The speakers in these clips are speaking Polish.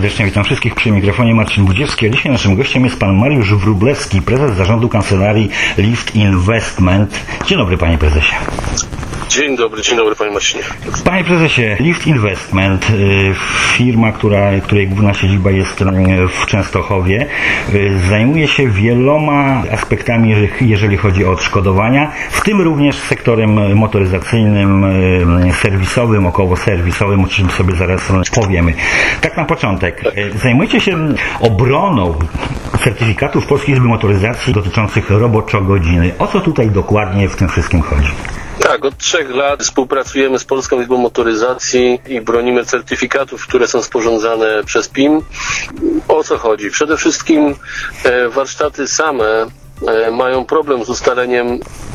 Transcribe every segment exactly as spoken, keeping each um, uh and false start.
serdecznie witam wszystkich przy mikrofonie Marcin Budziewski, a dzisiaj naszym gościem jest pan Mariusz Wróblewski, prezes zarządu kancelarii Lift Investment. Dzień dobry, panie prezesie. Dzień dobry, dzień dobry panie Marcinie. Panie prezesie, Lift Investment, firma, która, której główna siedziba jest w Częstochowie, zajmuje się wieloma aspektami, jeżeli chodzi o odszkodowania, w tym również sektorem motoryzacyjnym, serwisowym, okołoserwisowym, o czym sobie zaraz powiemy. Tak na początek, zajmujecie się obroną certyfikatów Polskiej Izby Motoryzacji dotyczących roboczogodziny. O co tutaj dokładnie w tym wszystkim chodzi? Tak, od trzech lat współpracujemy z Polską Izbą Motoryzacji i bronimy certyfikatów, które są sporządzane przez P I M. O co chodzi? Przede wszystkim e, warsztaty same e, mają problem z ustaleniem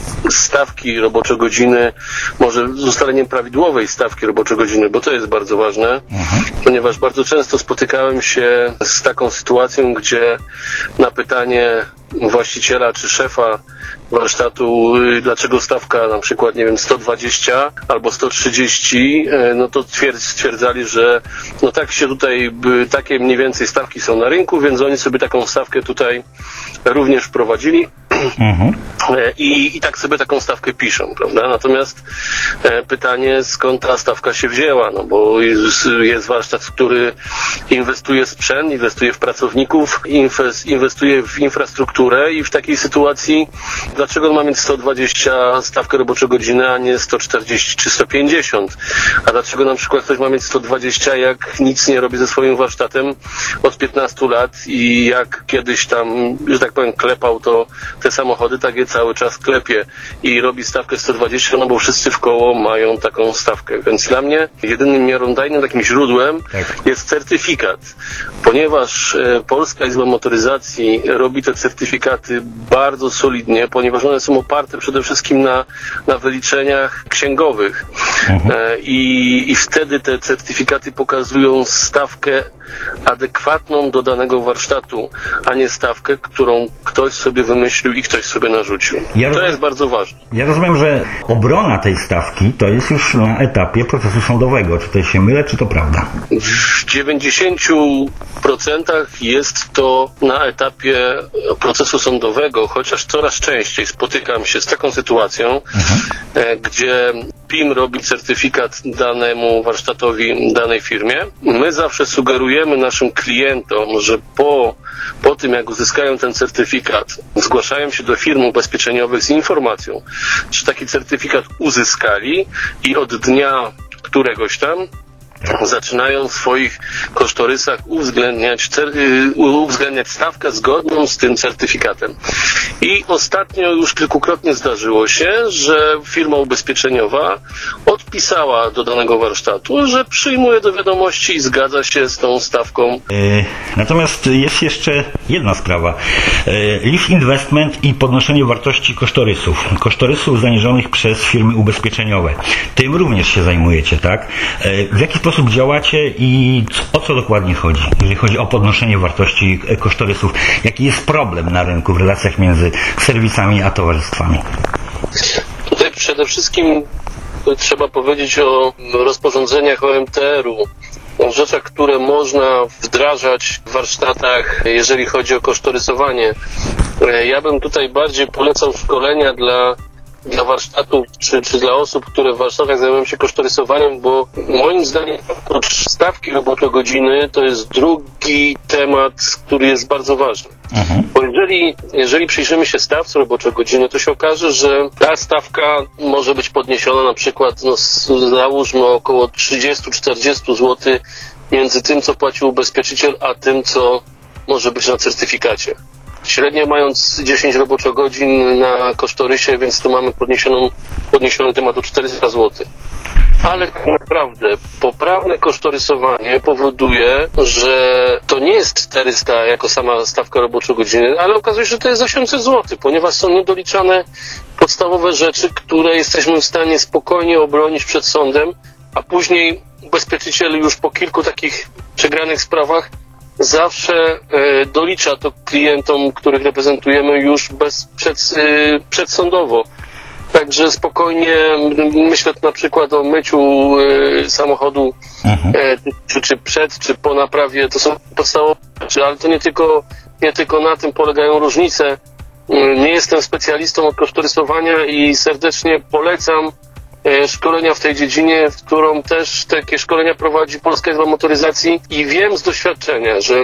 stawki roboczogodziny, może z ustaleniem prawidłowej stawki roboczogodziny, bo to jest bardzo ważne, mhm. ponieważ bardzo często spotykałem się z taką sytuacją, gdzie na pytanie właściciela czy szefa warsztatu, dlaczego stawka na przykład, nie wiem, sto dwadzieścia albo sto trzydzieści, no to stwierdzali, że no tak się tutaj, takie mniej więcej stawki są na rynku, więc oni sobie taką stawkę tutaj również wprowadzili. Mhm. I, I tak sobie taką stawkę piszą, prawda? Natomiast e, pytanie, skąd ta stawka się wzięła, no bo jest, jest warsztat, który inwestuje w sprzęt, inwestuje w pracowników, inwest, inwestuje w infrastrukturę i w takiej sytuacji, dlaczego on ma mieć sto dwadzieścia stawkę roboczogodziny, a nie sto czterdzieści czy sto pięćdziesiąt? A dlaczego na przykład ktoś ma mieć sto dwadzieścia, jak nic nie robi ze swoim warsztatem od piętnastu lat i jak kiedyś tam, że tak powiem, klepał to te samochody, tak je cały czas klepie i robi stawkę sto dwadzieścia, no bo wszyscy w koło mają taką stawkę. Więc dla mnie jedynym miarodajnym takim źródłem tak. jest certyfikat. Ponieważ e, Polska Izba Motoryzacji robi te certyfikaty bardzo solidnie, ponieważ one są oparte przede wszystkim na, na wyliczeniach księgowych. Mhm. E, i, I wtedy te certyfikaty pokazują stawkę adekwatną do danego warsztatu, a nie stawkę, którą ktoś sobie wymyślił i ktoś sobie narzucił. Ja to rozumiem, jest bardzo ważne. Ja rozumiem, że obrona tej stawki to jest już na etapie procesu sądowego. Czy to się mylę, czy to prawda? W dziewięćdziesięciu procentach jest to na etapie procesu sądowego, chociaż coraz częściej spotykam się z taką sytuacją, mhm. gdzie P I M robi certyfikat danemu warsztatowi, danej firmie. My zawsze sugerujemy naszym klientom, że po, po tym, jak uzyskają ten certyfikat, zgłaszają się do firm ubezpieczeniowych z informacją, że taki certyfikat uzyskali i od dnia któregoś tam zaczynają w swoich kosztorysach uwzględniać, uwzględniać stawkę zgodną z tym certyfikatem. I ostatnio już kilkukrotnie zdarzyło się, że firma ubezpieczeniowa odpisała do danego warsztatu, że przyjmuje do wiadomości i zgadza się z tą stawką. E, natomiast jest jeszcze jedna sprawa. E, Lift Investment i podnoszenie wartości kosztorysów. Kosztorysów zaniżonych przez firmy ubezpieczeniowe. Tym również się zajmujecie, tak? E, w jaki sposób działacie i o co dokładnie chodzi, jeżeli chodzi o podnoszenie wartości kosztorysów? Jaki jest problem na rynku w relacjach między serwisami a towarzystwami? Tutaj przede wszystkim trzeba powiedzieć o rozporządzeniach O M T R u, o rzeczach, które można wdrażać w warsztatach, jeżeli chodzi o kosztorysowanie. Ja bym tutaj bardziej polecał szkolenia dla dla warsztatów, czy, czy dla osób, które w warsztatach zajmują się kosztorysowaniem, bo moim zdaniem oprócz stawki roboczogodziny to jest drugi temat, który jest bardzo ważny. Mhm. Bo jeżeli, jeżeli przyjrzymy się stawce roboczogodziny, to się okaże, że ta stawka może być podniesiona na przykład, no, załóżmy około trzydzieści do czterdziestu złotych między tym, co płacił ubezpieczyciel, a tym, co może być na certyfikacie. Średnio mając dziesięć roboczogodzin na kosztorysie, więc tu mamy podniesioną, podniesiony temat o czterysta złotych. Ale tak naprawdę poprawne kosztorysowanie powoduje, że to nie jest czterysta jako sama stawka roboczogodziny, ale okazuje się, że to jest osiemset złotych, ponieważ są niedoliczane podstawowe rzeczy, które jesteśmy w stanie spokojnie obronić przed sądem, a później ubezpieczyciel już po kilku takich przegranych sprawach zawsze e, dolicza to klientom, których reprezentujemy już bez, przed, e, przedsądowo. Także spokojnie myślę tu na przykład o myciu y, samochodu mhm. y, czy, czy przed, czy po naprawie. To są podstawowe rzeczy, ale to nie tylko, nie tylko na tym polegają różnice. Y, nie jestem specjalistą od kosztorysowania i serdecznie polecam y, szkolenia w tej dziedzinie, w którą też takie szkolenia prowadzi Polska Izba Motoryzacji i wiem z doświadczenia, że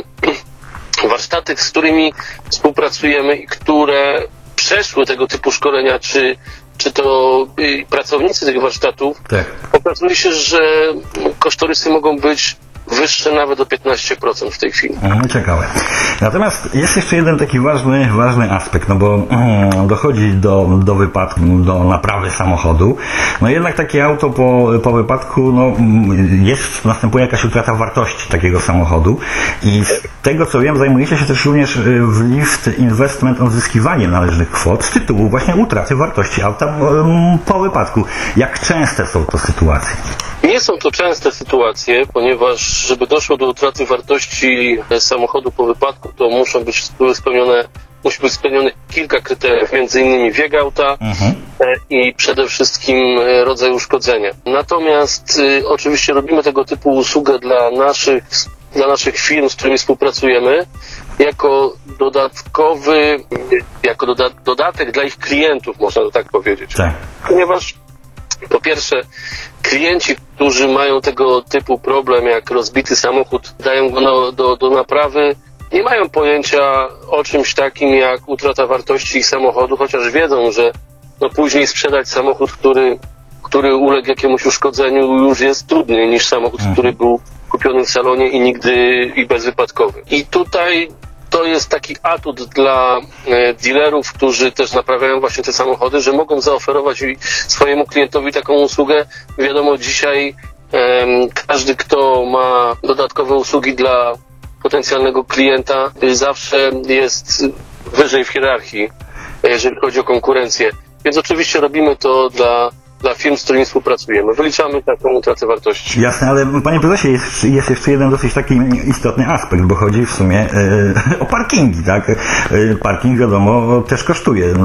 warsztaty, z którymi współpracujemy i które przeszły tego typu szkolenia, czy, czy to y, pracownicy tych warsztatów, tak. okazuje się, że kosztorysy mogą być wyższe nawet o piętnaście procent w tej chwili. Ciekawe. Natomiast jest jeszcze jeden taki ważny, ważny aspekt, no bo mm, dochodzi do, do wypadku, do naprawy samochodu. No jednak takie auto po, po wypadku, no jest, następuje jakaś utrata wartości takiego samochodu i z tego co wiem, zajmujecie się też również w Lift Investment odzyskiwaniem należnych kwot z tytułu właśnie utraty wartości auta po wypadku. Jak częste są to sytuacje? Nie są to częste sytuacje, ponieważ żeby doszło do utraty wartości samochodu po wypadku, to muszą być spełnione, musi być spełnionych kilka kryteriów, między innymi wiek auta mhm. i przede wszystkim rodzaj uszkodzenia. Natomiast y, oczywiście robimy tego typu usługę dla naszych, dla naszych firm, z którymi współpracujemy, jako dodatkowy, jako doda- dodatek dla ich klientów, można to tak powiedzieć. Tak. Ponieważ po pierwsze, klienci, którzy mają tego typu problem, jak rozbity samochód, dają go na, do, do naprawy, nie mają pojęcia o czymś takim jak utrata wartości ich samochodu, chociaż wiedzą, że no później sprzedać samochód, który, który uległ jakiemuś uszkodzeniu, już jest trudniej niż samochód, który był kupiony w salonie i nigdy i bezwypadkowy. I tutaj to jest taki atut dla e, dealerów, którzy też naprawiają właśnie te samochody, że mogą zaoferować swojemu klientowi taką usługę. Wiadomo, dzisiaj e, każdy, kto ma dodatkowe usługi dla potencjalnego klienta, zawsze jest wyżej w hierarchii, jeżeli chodzi o konkurencję. Więc oczywiście robimy to dla dla firm, z którymi współpracujemy. Wyliczamy taką utratę wartości. Jasne, ale panie prezesie, jest, jest jeszcze jeden dosyć taki istotny aspekt, bo chodzi w sumie e, o parkingi, tak? E, parking, wiadomo, też kosztuje. E,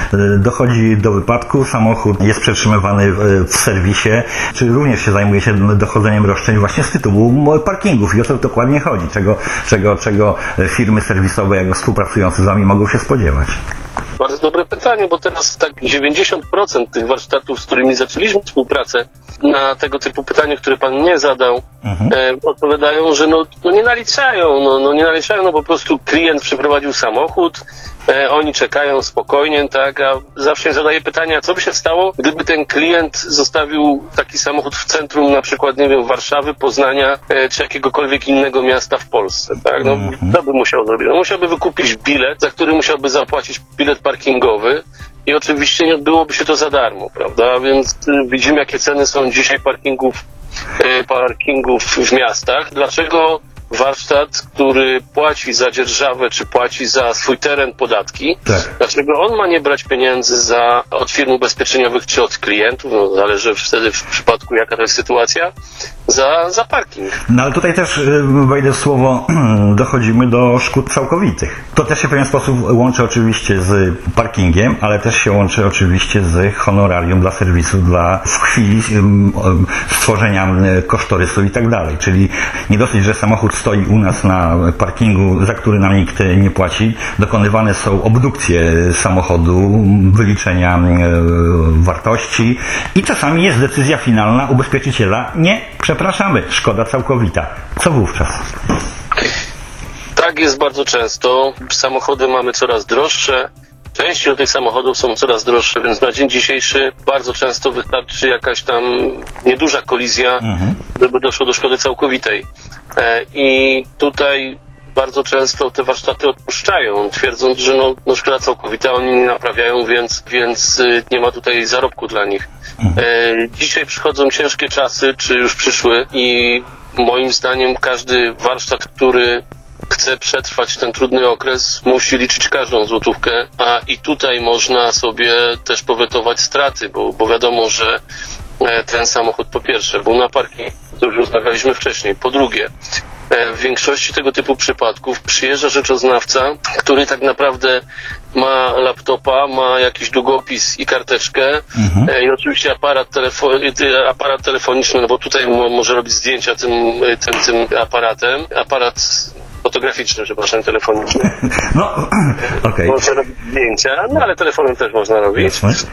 dochodzi do wypadku, samochód jest przetrzymywany w, w serwisie, czy również się zajmuje się dochodzeniem roszczeń właśnie z tytułu parkingów i o to dokładnie chodzi, czego, czego, czego firmy serwisowe, jak współpracujące z wami mogą się spodziewać. Bardzo dobre pytanie, bo teraz tak dziewięćdziesiąt procent tych warsztatów, z którymi zaczęliśmy współpracę, na tego typu pytanie, które pan nie zadał, mhm. e, odpowiadają, że no, no nie naliczają, no, no nie naliczają, no po prostu klient przyprowadził samochód, e, oni czekają spokojnie, tak, a zawsze zadaję pytania, co by się stało, gdyby ten klient zostawił taki samochód w centrum, na przykład, nie wiem, Warszawy, Poznania, e, czy jakiegokolwiek innego miasta w Polsce, tak, no mhm. co by musiał zrobić? No, musiałby wykupić bilet, za który musiałby zapłacić bilet parkingowy, i oczywiście nie odbyłoby się to za darmo, prawda? Więc y, widzimy, jakie ceny są dzisiaj parkingów, y, parkingów w miastach. Dlaczego warsztat, który płaci za dzierżawę, czy płaci za swój teren podatki, tak. dlaczego on ma nie brać pieniędzy za, od firm ubezpieczeniowych, czy od klientów, no zależy wtedy w przypadku, jaka to jest sytuacja, za, za parking. No ale tutaj też, wejdę w słowo, dochodzimy do szkód całkowitych. To też się w pewien sposób łączy oczywiście z parkingiem, ale też się łączy oczywiście z honorarium dla serwisu, dla w chwili stworzenia kosztorysu i tak dalej. Czyli nie dosyć, że samochód stoi u nas na parkingu, za który nam nikt nie płaci. Dokonywane są obdukcje samochodu, wyliczenia wartości i czasami jest decyzja finalna ubezpieczyciela: nie, przepraszamy, szkoda całkowita. Co wówczas? Tak jest bardzo często. Samochody mamy coraz droższe. Części tych samochodów są coraz droższe, więc na dzień dzisiejszy bardzo często wystarczy jakaś tam nieduża kolizja, mhm. żeby doszło do szkody całkowitej. I tutaj bardzo często te warsztaty odpuszczają, twierdząc, że no, no szkoda całkowita, oni nie naprawiają, więc, więc nie ma tutaj zarobku dla nich. Mhm. Dzisiaj przychodzą ciężkie czasy, czy już przyszły, i moim zdaniem każdy warsztat, który chce przetrwać ten trudny okres, musi liczyć każdą złotówkę, a i tutaj można sobie też powetować straty, bo, bo wiadomo, że ten samochód po pierwsze był na parkingu, to już rozmawialiśmy wcześniej, po drugie w większości tego typu przypadków przyjeżdża rzeczoznawca, który tak naprawdę ma laptopa, ma jakiś długopis i karteczkę mhm. e, i oczywiście aparat, telefo- aparat telefoniczny, no bo tutaj mo- może robić zdjęcia tym, tym, tym aparatem. Aparat fotograficzny, przepraszam, telefoniczny. No, okej. Okay. Można robić zdjęcia, no ale telefonem też można robić.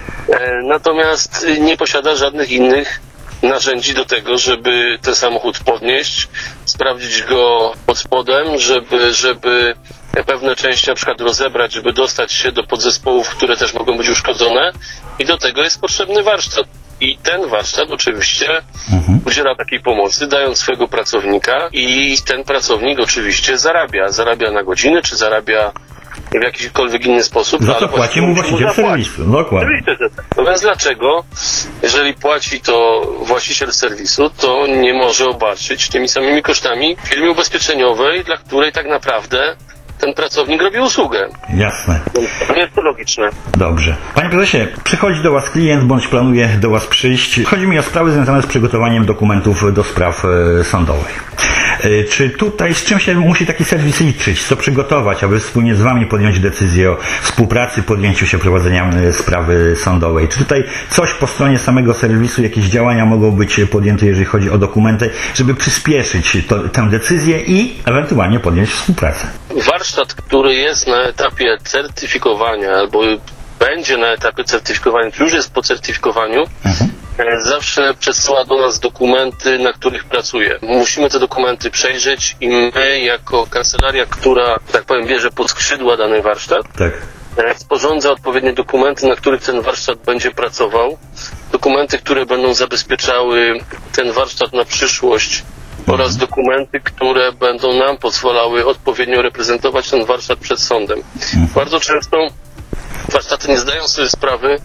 E, natomiast nie posiada żadnych innych narzędzi do tego, żeby ten samochód podnieść, sprawdzić go pod spodem, żeby, żeby pewne części na przykład rozebrać, żeby dostać się do podzespołów, które też mogą być uszkodzone, i do tego jest potrzebny warsztat. I ten warsztat oczywiście mhm. udziela takiej pomocy, dając swojego pracownika, i ten pracownik oczywiście zarabia. Zarabia na godziny, czy zarabia w jakikolwiek inny sposób. Za to płaci mu właściciel serwisu. Dokładnie. Oczywiście, że tak. No więc dlaczego, jeżeli płaci to właściciel serwisu, to nie może obarczyć tymi samymi kosztami firmy ubezpieczeniowej, dla której tak naprawdę ten pracownik robi usługę. Jasne. Nie jest to logiczne. Dobrze. Panie prezesie, przychodzi do Was klient, bądź planuje do Was przyjść. Chodzi mi o sprawy związane z przygotowaniem dokumentów do spraw e, sądowych. E, czy tutaj z czym się musi taki serwis liczyć? Co przygotować, aby wspólnie z Wami podjąć decyzję o współpracy, podjęciu się prowadzenia e, sprawy sądowej? Czy tutaj coś po stronie samego serwisu, jakieś działania mogą być podjęte, jeżeli chodzi o dokumenty, żeby przyspieszyć to, tę decyzję i ewentualnie podjąć współpracę? Warsztat, który jest na etapie certyfikowania albo będzie na etapie certyfikowania, czy już jest po certyfikowaniu, mhm. zawsze przesyła do nas dokumenty, na których pracuje. Musimy te dokumenty przejrzeć i my jako kancelaria, która, tak powiem, bierze pod skrzydła dany warsztat, tak. sporządza odpowiednie dokumenty, na których ten warsztat będzie pracował. Dokumenty, które będą zabezpieczały ten warsztat na przyszłość, oraz dokumenty, które będą nam pozwalały odpowiednio reprezentować ten warsztat przed sądem. Bardzo często warsztaty nie zdają sobie sprawy,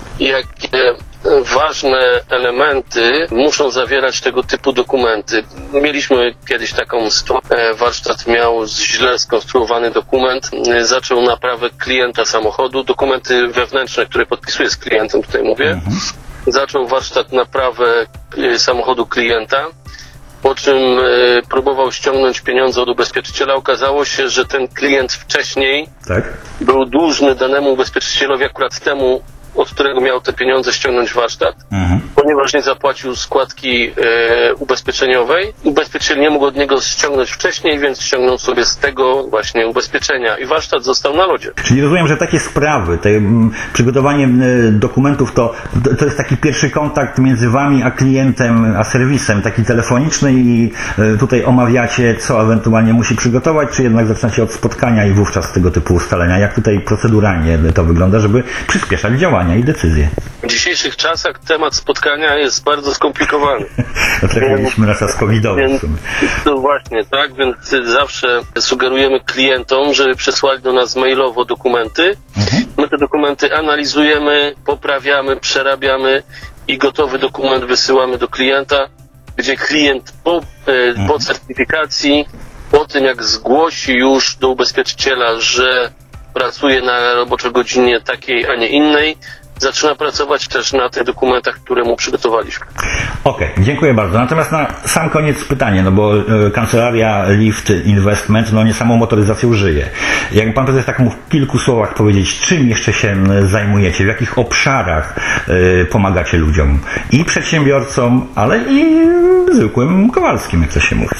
jakie ważne elementy muszą zawierać tego typu dokumenty. Mieliśmy kiedyś taką sytuację. Warsztat miał źle skonstruowany dokument, zaczął naprawę klienta samochodu, dokumenty wewnętrzne, które podpisuje z klientem, tutaj mówię. Zaczął warsztat naprawę samochodu klienta, po czym y, próbował ściągnąć pieniądze od ubezpieczyciela. Okazało się, że ten klient wcześniej tak. był dłużny danemu ubezpieczycielowi, akurat temu, od którego miał te pieniądze ściągnąć warsztat, mhm. ponieważ nie zapłacił składki e, ubezpieczeniowej. Ubezpieczyciel nie mógł od niego ściągnąć wcześniej, więc ściągnął sobie z tego właśnie ubezpieczenia i warsztat został na lodzie. Czyli rozumiem, że takie sprawy, te, m, przygotowanie m, dokumentów to, to jest taki pierwszy kontakt między Wami a klientem, a serwisem, taki telefoniczny, i e, tutaj omawiacie, co ewentualnie musi przygotować, czy jednak zaczynacie od spotkania i wówczas tego typu ustalenia. Jak tutaj proceduralnie to wygląda, żeby przyspieszać działania i decyzje? W dzisiejszych czasach temat spotkania jest bardzo skomplikowany. Trafiliśmy na czas covidowy. No właśnie, tak, więc zawsze sugerujemy klientom, żeby przesłali do nas mailowo dokumenty. Mhm. My te dokumenty analizujemy, poprawiamy, przerabiamy i gotowy dokument wysyłamy do klienta, gdzie klient po, mhm. po certyfikacji, po tym jak zgłosi już do ubezpieczyciela, że pracuje na roboczo godzinie takiej, a nie innej, zaczyna pracować też na tych dokumentach, które mu przygotowaliśmy. Okej, okay, dziękuję bardzo. Natomiast na sam koniec pytanie, no bo e, kancelaria Lift Investment, no nie samą motoryzacją żyje. Jak pan prezes tak mógł w kilku słowach powiedzieć, czym jeszcze się zajmujecie, w jakich obszarach e, pomagacie ludziom i przedsiębiorcom, ale i zwykłym Kowalskim, jak to się mówi.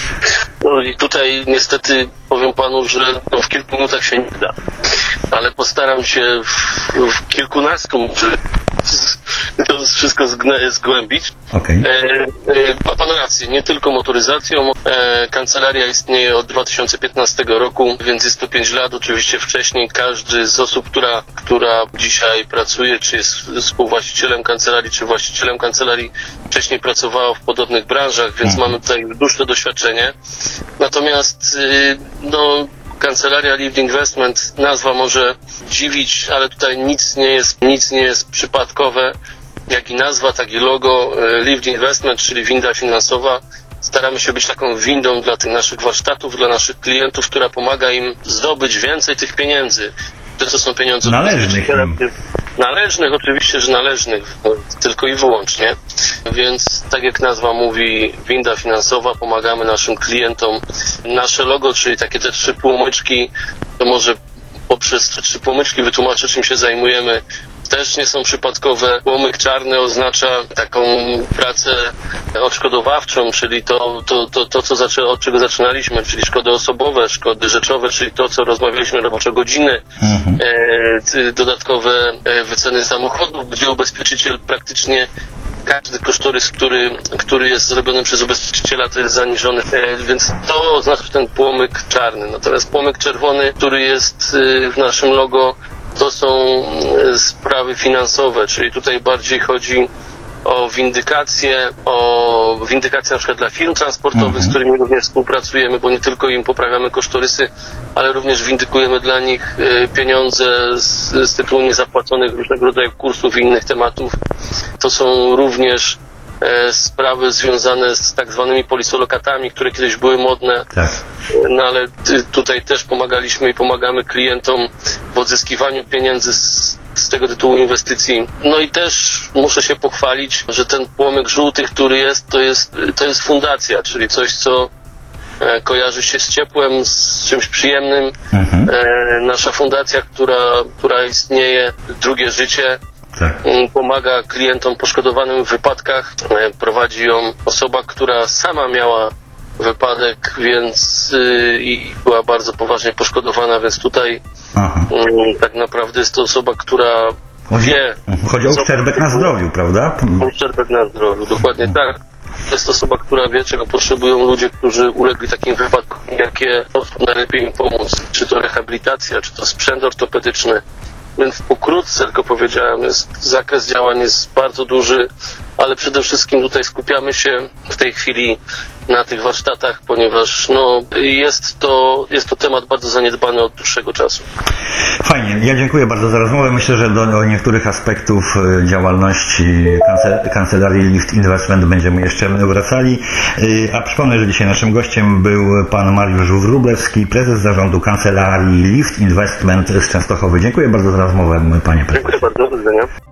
No i tutaj niestety powiem panu, że no w kilku minutach się nie da, ale postaram się w, w kilkunastu to wszystko zgłębić. Okay. E, e, ma pan rację, nie tylko motoryzacją. E, kancelaria istnieje od dwa tysiące piętnastego roku, więc jest to pięć lat. Oczywiście wcześniej każdy z osób, która, która dzisiaj pracuje, czy jest współwłaścicielem kancelarii, czy właścicielem kancelarii, wcześniej pracowało w podobnych branżach, więc mamy tutaj dłuższe doświadczenie. Natomiast y, no kancelaria Lift Investment, nazwa może dziwić, ale tutaj nic nie jest, nic nie jest przypadkowe. Jak i nazwa, tak i logo Lift Investment, czyli winda finansowa. Staramy się być taką windą dla tych naszych warsztatów, dla naszych klientów, która pomaga im zdobyć więcej tych pieniędzy. To są pieniądze należnych. Należnych, oczywiście, że należnych, tylko i wyłącznie. Więc tak jak nazwa mówi, winda finansowa, pomagamy naszym klientom. Nasze logo, czyli takie te trzy półmyczki, to może poprzez trzy pomyczki wytłumaczę, czym się zajmujemy. Też nie są przypadkowe. Płomyk czarny oznacza taką pracę odszkodowawczą, czyli to, to, to, to co zaczę, od czego zaczynaliśmy, czyli szkody osobowe, szkody rzeczowe, czyli to, co rozmawialiśmy, robocze godziny, Mhm. e, dodatkowe wyceny samochodów, gdzie ubezpieczyciel praktycznie każdy kosztorys, który, który jest zrobiony przez ubezpieczyciela, to jest zaniżony, e, więc to oznacza ten płomyk czarny. Natomiast płomyk czerwony, który jest e, w naszym logo, to są e, sprawy finansowe, czyli tutaj bardziej chodzi o windykację, o windykację na przykład dla firm transportowych, Mhm. z którymi również współpracujemy, bo nie tylko im poprawiamy kosztorysy, ale również windykujemy dla nich e, pieniądze z, z tytułu niezapłaconych różnego rodzaju kursów i innych tematów. To są również e, sprawy związane z tak zwanymi polisolokatami, które kiedyś były modne. Tak. No ale ty, tutaj też pomagaliśmy i pomagamy klientom w odzyskiwaniu pieniędzy z, z tego tytułu inwestycji. No i też muszę się pochwalić, że ten płomyk żółty, który jest, to jest, to jest fundacja, czyli coś, co e, kojarzy się z ciepłem, z czymś przyjemnym. Mhm. E, nasza fundacja, która, która istnieje, Drugie Życie, Tak. m, pomaga klientom poszkodowanym w wypadkach. E, prowadzi ją osoba, która sama miała wypadek, więc y, i była bardzo poważnie poszkodowana, więc tutaj Aha. y, tak naprawdę jest to osoba, która Chodzi, wie, chodzi o co- uszczerbek na zdrowiu, prawda? uszczerbek na zdrowiu, dokładnie tak. To jest osoba, która wie, czego potrzebują ludzie, którzy ulegli takim wypadkom, jakie sposób najlepiej im pomóc. Czy to rehabilitacja, czy to sprzęt ortopedyczny. Więc pokrótce, tylko powiedziałem, jest, zakres działań jest bardzo duży, ale przede wszystkim tutaj skupiamy się w tej chwili na tych warsztatach, ponieważ no, jest to, jest to temat bardzo zaniedbany od dłuższego czasu. Fajnie, ja dziękuję bardzo za rozmowę. Myślę, że do, do niektórych aspektów e, działalności kance, kancelarii Lift Investment będziemy jeszcze wracali. E, A przypomnę, że dzisiaj naszym gościem był pan Mariusz Wróblewski, prezes zarządu kancelarii Lift Investment z Częstochowy. Dziękuję bardzo za rozmowę, panie prezesie. Dziękuję bardzo, do widzenia.